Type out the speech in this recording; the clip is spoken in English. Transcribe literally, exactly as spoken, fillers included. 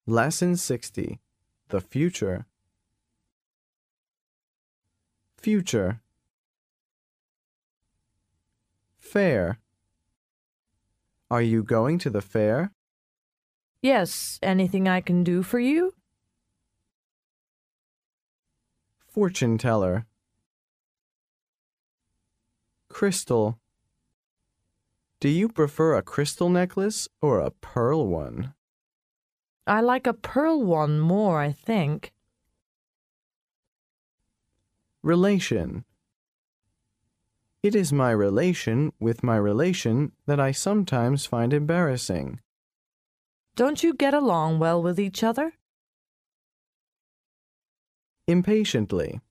Lesson sixty. The future. Future. Fair. Are you going to the fair? Yes, anything I can do for you? Fortune teller. Crystal. Do you prefer a crystal necklace or a pearl one? I like a pearl one more, I think. Relation. It is my relation with my relation that I sometimes find embarrassing. Don't you get along well with each other? Impatiently.